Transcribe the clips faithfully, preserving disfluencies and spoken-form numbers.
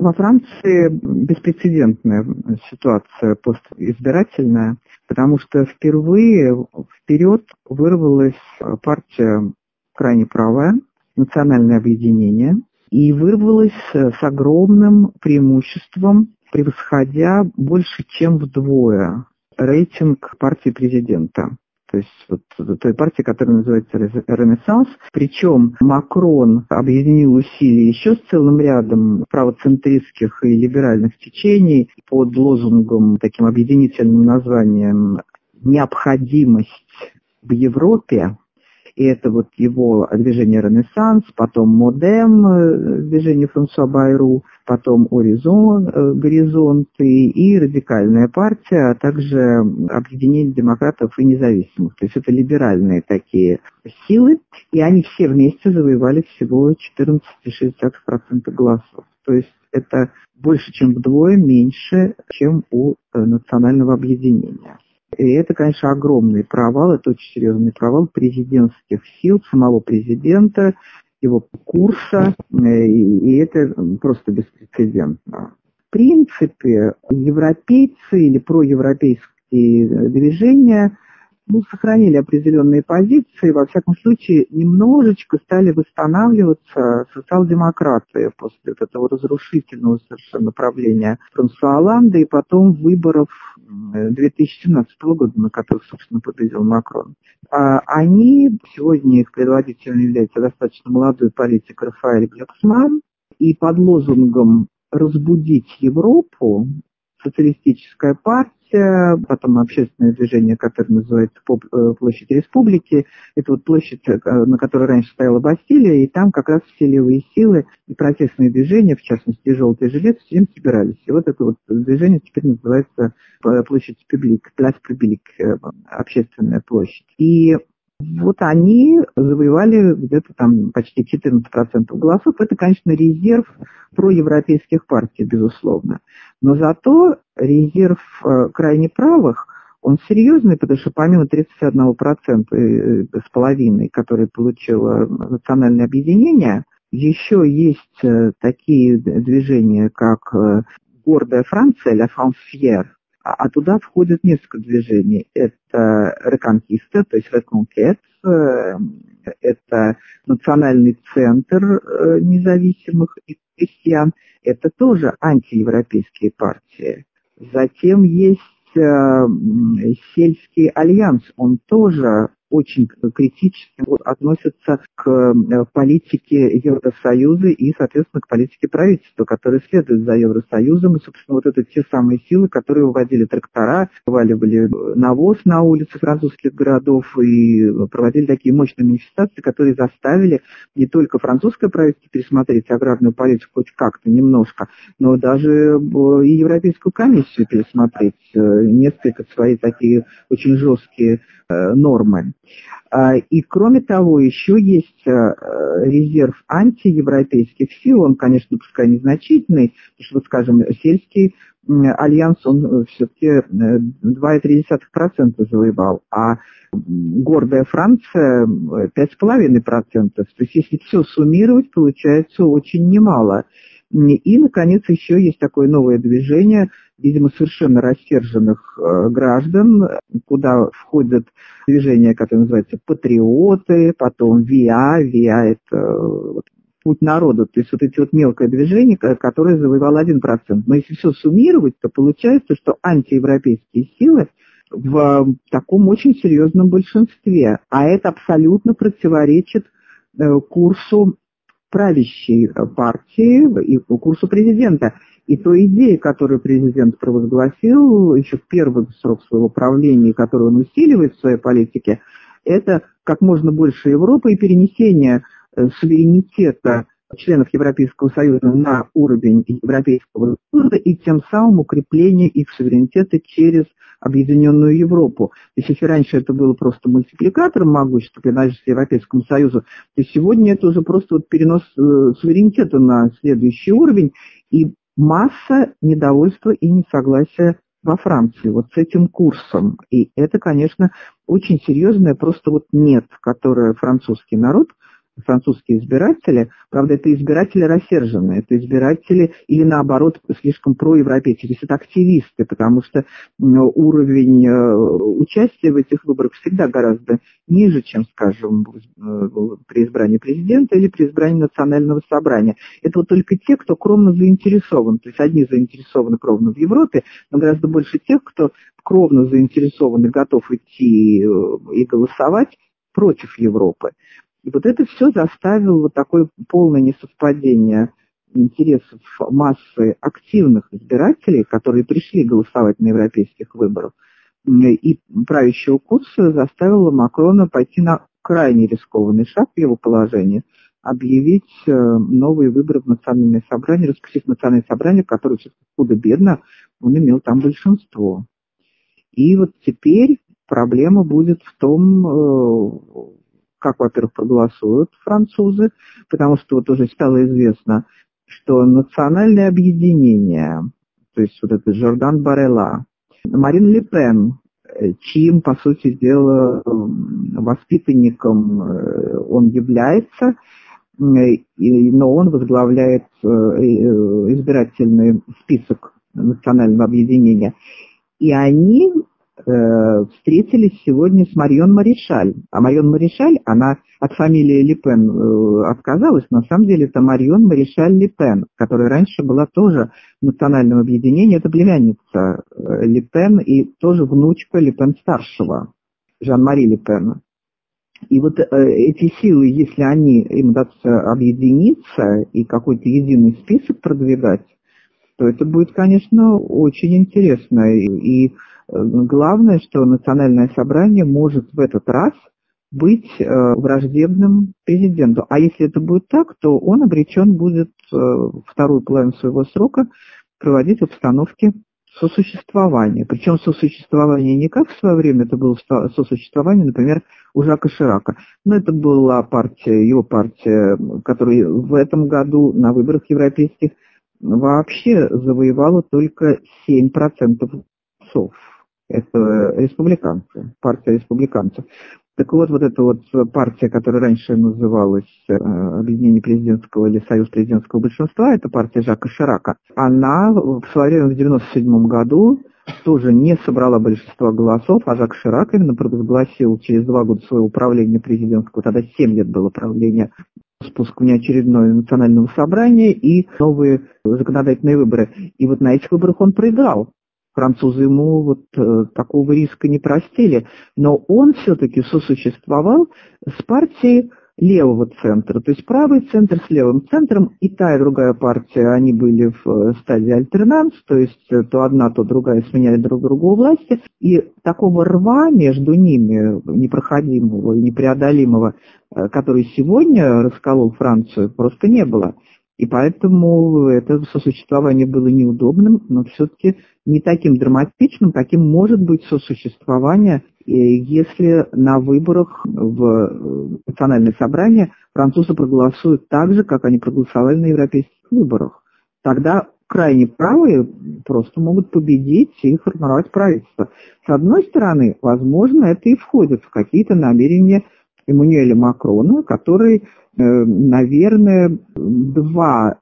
Во Франции беспрецедентная ситуация постизбирательная, потому что впервые вперед вырвалась партия крайне правая, национальное объединение, и вырвалась с огромным преимуществом, превосходя больше чем вдвое рейтинг партии президента. То есть вот той партии, которая называется «Ренессанс». Причем Макрон объединил усилия еще с целым рядом правоцентристских и либеральных течений под лозунгом, таким объединительным названием «Необходимость в Европе». И это вот его движение «Ренессанс», потом «Модем», движение Франсуа Байру, потом «Оризон», «Горизонты» и «Радикальная партия», а также объединение демократов и независимых. То есть это либеральные такие силы, и они все вместе завоевали всего четырнадцать целых шесть десятых процента голосов. То есть это больше, чем вдвое меньше, чем у национального объединения. И это, конечно, огромный провал, это очень серьезный провал президентских сил, самого президента, его курса, и это просто беспрецедентно. В принципе, европейцы или проевропейские движения ну, сохранили определенные позиции, во всяком случае, немножечко стали восстанавливаться социал-демократы после вот этого разрушительного совершенно правления Франсуа Олланда и потом выборов две тысячи семнадцатого года, на которых, собственно, победил Макрон. А они, сегодня их предводителем является достаточно молодой политик Рафаэль Глюксман, и под лозунгом «разбудить Европу» социалистическая партия, потом общественное движение, которое называется Площадь Республики. Это вот площадь, на которой раньше стояла Бастилия, и там как раз все левые силы и протестные движения, в частности, желтый жилет, все им собирались. И вот это вот движение теперь называется Площадь Публик, Пляс Публик, общественная площадь. И вот они завоевали где-то там почти четырнадцать процентов голосов. Это, конечно, резерв проевропейских партий, безусловно. Но зато резерв э, крайне правых, он серьезный, потому что помимо тридцати одного процента с половиной, которые получило национальное объединение, еще есть э, такие движения, как э, «Гордая Франция», «La France fière», а туда входит несколько движений. Это «Реконкиста», то есть «Реконкет», это Национальный центр независимых крестьян, это тоже антиевропейские партии. Затем есть Сельский альянс, он тоже очень критически относится к политике Евросоюза и, соответственно, к политике правительства, которое следует за Евросоюзом. И, собственно, вот это те самые силы, которые выводили трактора, вываливали навоз на улицы французских городов и проводили такие мощные манифестации, которые заставили не только французское правительство пересмотреть аграрную политику хоть как-то, немножко, но даже и Европейскую комиссию пересмотреть несколько свои такие очень жесткие нормы. И кроме того, еще есть резерв антиевропейских сил, он, конечно, пускай незначительный, потому что, вот, скажем, Сельский альянс, он все-таки два целых три десятых процента завоевал, а «Гордая Франция» пять целых пять десятых процента. То есть, если все суммировать, получается очень немало. И, наконец, еще есть такое новое движение, видимо, совершенно рассерженных э, граждан, куда входят движения, которые называются «Патриоты», потом ВИА, ВИА – это э, вот, «Путь народа», то есть вот эти вот мелкое движение, которое завоевало один процент. Но если все суммировать, то получается, что антиевропейские силы в таком очень серьезном большинстве, а это абсолютно противоречит э, курсу правящей партии и по курсу президента. И той идеи, которую президент провозгласил еще в первый срок своего правления, которую он усиливает в своей политике, это как можно больше Европы и перенесение суверенитета членов Европейского Союза на уровень Европейского Союза и тем самым укрепление их суверенитета через Объединенную Европу. То есть если раньше это было просто мультипликатором могущества, принадлежащего Европейскому Союзу, то сегодня это уже просто вот перенос э, суверенитета на следующий уровень и масса недовольства и несогласия во Франции вот с этим курсом. И это, конечно, очень серьезное просто вот нет, которое французский народ французские избиратели, правда, это избиратели рассерженные, это избиратели или, наоборот, слишком проевропейские, то есть это активисты, потому что уровень участия в этих выборах всегда гораздо ниже, чем, скажем, при избрании президента или при избрании национального собрания. Это вот только те, кто кровно заинтересован, то есть одни заинтересованы кровно в Европе, но гораздо больше тех, кто кровно заинтересован и готов идти и голосовать против Европы. И вот это все заставило вот такое полное несовпадение интересов массы активных избирателей, которые пришли голосовать на европейских выборах, и правящего курса заставило Макрона пойти на крайне рискованный шаг в его положении, объявить новые выборы в национальное собрание, распустив национальное собрание, которое худо-бедно, он имел там большинство. И вот теперь проблема будет в том, как, во-первых, проголосуют французы, потому что вот уже стало известно, что национальное объединение, то есть вот это Жордан Барелла, Марин Ле Пен, чьим, по сути дела, воспитанником он является, но он возглавляет избирательный список национального объединения. И они э, встретились сегодня с Марион Маришаль. А Марион Маришаль, она от фамилии Ле Пен э, отказалась, но на самом деле это Марион Маришаль Ле Пен, которая раньше была тоже в национальном объединении. Это племянница э, Ле Пен и тоже внучка Ле Пен-старшего, Жан-Мари Ле Пена. И вот э, эти силы, если они, им удастся объединиться и какой-то единый список продвигать, то это будет, конечно, очень интересно. И, и главное, что национальное собрание может в этот раз быть э, враждебным президенту. А если это будет так, то он обречен будет э, вторую половину своего срока проводить в обстановке сосуществования. Причем сосуществование не как в свое время, это было сосуществование, например, у Жака Ширака. Но это была партия, его партия, которая в этом году на выборах европейских вообще завоевала только семь процентов голосов. Это республиканцы, партия республиканцев. Так вот, вот эта вот партия, которая раньше называлась Объединение президентского или Союз президентского большинства, это партия Жака Ширака, она в свое время в девяносто седьмом году тоже не собрала большинство голосов, а Жак Ширак именно провозгласил через два года своего правления президентского, тогда семь лет было правления, спуск внеочередное национального собрания и новые законодательные выборы. И вот на этих выборах он проиграл. Французы ему вот э, такого риска не простили, но он все-таки сосуществовал с партией левого центра, то есть правый центр с левым центром, и та, и другая партия, они были в стадии альтернанс, то есть то одна, то другая сменяли друг друга у власти, и такого рва между ними, непроходимого и непреодолимого, который сегодня расколол Францию, просто не было. И поэтому это сосуществование было неудобным, но все-таки не таким драматичным, каким может быть сосуществование, если на выборах в национальное собрание французы проголосуют так же, как они проголосовали на европейских выборах. Тогда крайне правые просто могут победить и формировать правительство. С одной стороны, возможно, это и входит в какие-то намерения Эммануэля Макрона, который, наверное, два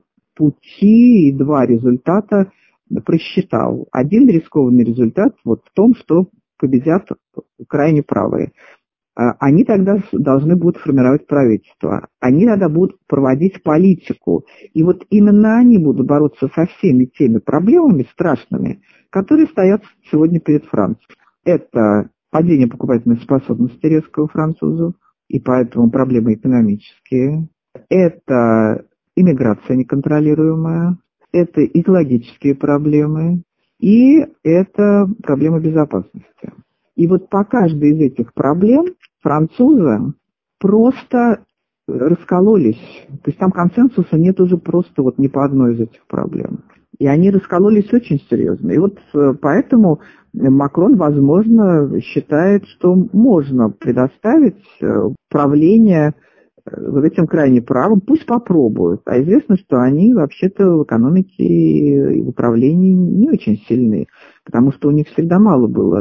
пути и два результата просчитал. Один рискованный результат вот в том, что победят крайне правые. Они тогда должны будут формировать правительство. Они тогда будут проводить политику. И вот именно они будут бороться со всеми теми проблемами страшными, которые стоят сегодня перед Францией. Это падение покупательной способности резкого французу, и поэтому проблемы экономические. Это иммиграция неконтролируемая, это экологические проблемы, и это проблема безопасности. И вот по каждой из этих проблем французы просто раскололись. То есть там консенсуса нет уже просто вот ни по одной из этих проблем. И они раскололись очень серьезно. И вот поэтому Макрон, возможно, считает, что можно предоставить правление вот этим крайне правым, пусть попробуют. А известно, что они вообще-то в экономике и в управлении не очень сильны, потому что у них всегда мало было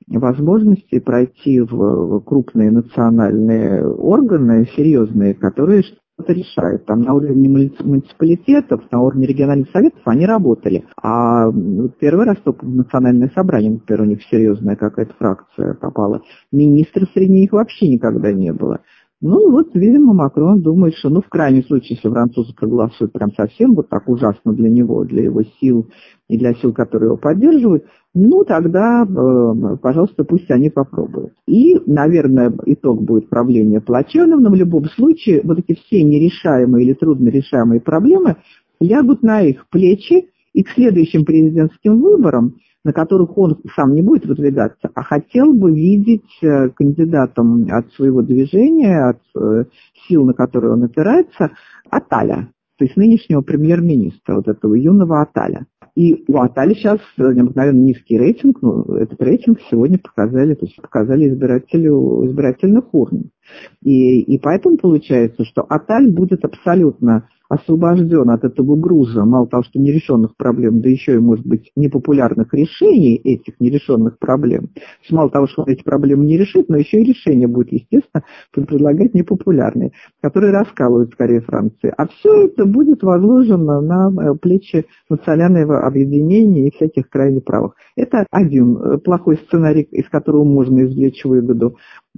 возможности пройти в крупные национальные органы, серьезные, которые что-то решают. Там на уровне муниципалитетов, на уровне региональных советов они работали. А первый раз только в национальное собрание, например, у них серьезная какая-то фракция попала. Министров среди них вообще никогда не было. Ну вот, видимо, Макрон думает, что, ну, в крайнем случае, если французы проголосуют прям совсем вот так ужасно для него, для его сил и для сил, которые его поддерживают, ну, тогда, э, пожалуйста, пусть они попробуют. И, наверное, итог будет правления плачевным, но в любом случае вот эти все нерешаемые или труднорешаемые проблемы лягут на их плечи, и к следующим президентским выборам, на которых он сам не будет выдвигаться, а хотел бы видеть кандидатом от своего движения, от сил, на которые он опирается, Аталя, то есть нынешнего премьер-министра, вот этого юного Аталя. И у Аталя сейчас необыкновенно низкий рейтинг, но этот рейтинг сегодня показали, то есть показали избирателю избирательных урн. И, и поэтому получается, что Аталь будет абсолютно освобожден от этого груза, мало того, что нерешенных проблем, да еще и, может быть, непопулярных решений этих нерешенных проблем. То есть мало того, что он эти проблемы не решит, но еще и решения будет, естественно, предлагать непопулярные, которые раскалывают скорее Франции. А все это будет возложено на плечи национального объединения и всяких крайне правых. Это один плохой сценарий, из которого можно извлечь выгоду.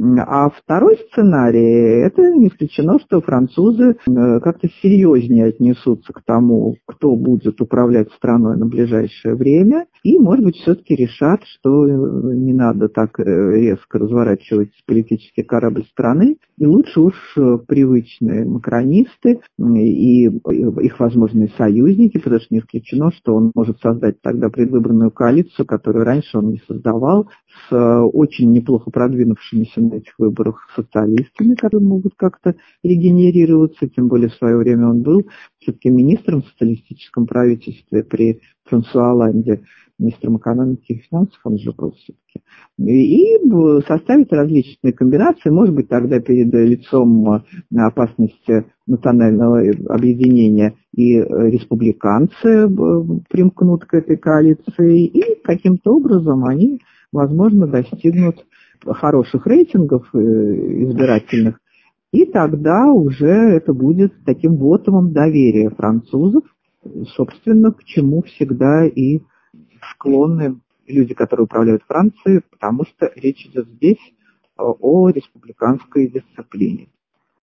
А второй сценарий, это не исключено, что французы как-то серьезнее отнесутся к тому, кто будет управлять страной на ближайшее время, и, может быть, все-таки решат, что не надо так резко разворачивать политический корабль страны, и лучше уж привычные макронисты и их возможные союзники, потому что не исключено, что он может создать тогда предвыборную коалицию, которую раньше он не создавал, с очень неплохо продвинувшимися на этих выборах социалистами, которые могут как-то регенерироваться, тем более в свое время он был все-таки министром в социалистическом правительстве при Франсуа Оланде, министром экономики и финансов он же был все-таки. И, и составить различные комбинации, может быть, тогда перед лицом опасности национального объединения и республиканцы примкнут к этой коалиции, и каким-то образом они, возможно, достигнут хороших рейтингов избирательных, и тогда уже это будет таким вотумом доверия французов, собственно, к чему всегда и склонны люди, которые управляют Францией, потому что речь идет здесь о республиканской дисциплине.